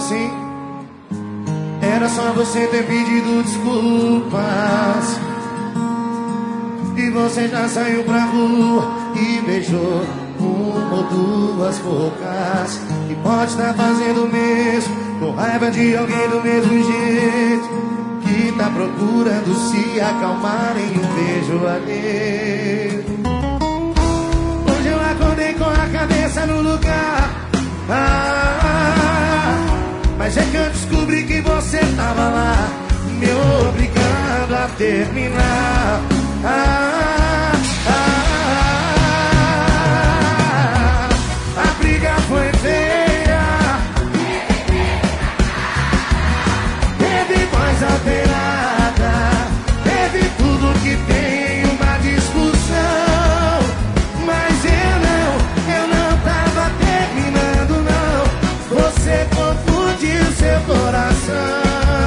assim: era só você ter pedido desculpas, e você já saiu pra rua e beijou uma ou duas bocas. E pode estar fazendo o mesmo, com raiva de alguém do mesmo jeito, que tá procurando se acalmar em um beijo alheio. Hoje eu acordei com a cabeça no lugar, mas é que eu descobri que você tava lá, me obrigando a terminar. A briga foi feia, teve voz alterada, teve tudo que tem em uma discussão. Mas eu não tava terminando não, você confundiu seu coração.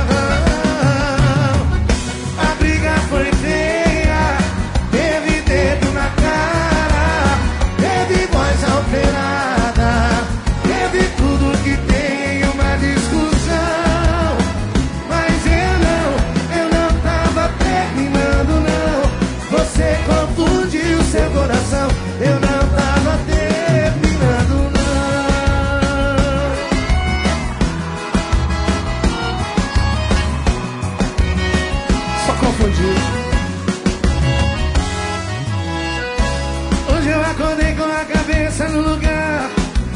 A briga foi feia, teve dedo na cara, teve voz alterada, teve tudo que tem em uma discussão. Mas eu não tava terminando não, você confundiu seu coração. Eu não tava terminando não. Só confundiu. Hoje eu acordei com a cabeça no lugar,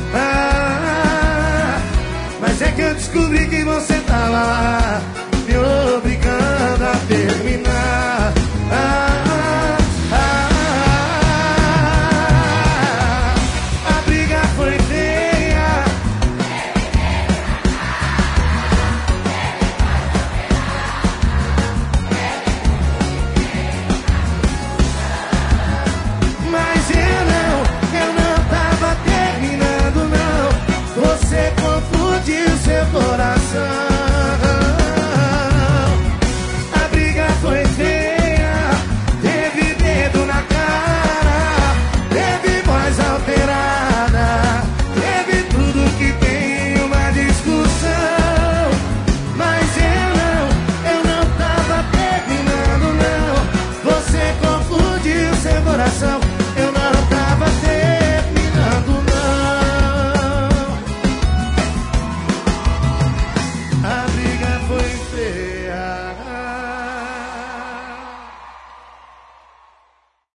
mas é que eu descobri que você tava lá, me obrigando a terminar. A briga foi feia, mas eu não tava terminando não, você confundiu seu coração. A briga foi feia, teve dedo na cara, teve voz alterada, teve tudo que tem em uma discussão. Mas eu não tava terminando não, você confundiu seu coração.